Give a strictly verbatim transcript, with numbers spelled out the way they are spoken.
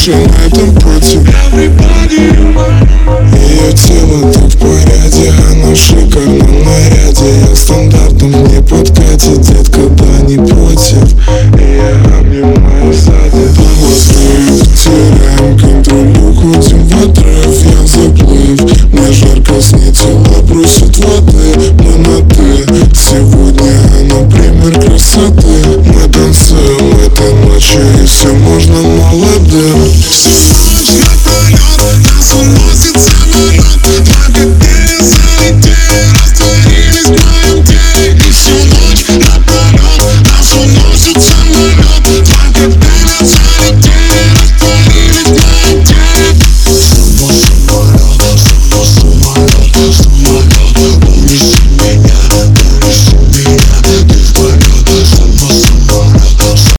ночи на этом пути. Ее тело так в порядке, она в шикарном наряде. Я стандартом не подкатит, детка, да не против. И я обнимаю сзади. Глазами теряем контроль, уходим в отрыв. Я заплыв, мне жарко снится, тела просят воды. Мы на ты, сегодня она пример красоты. Мы танцуем этой ночью, и все можно молодым.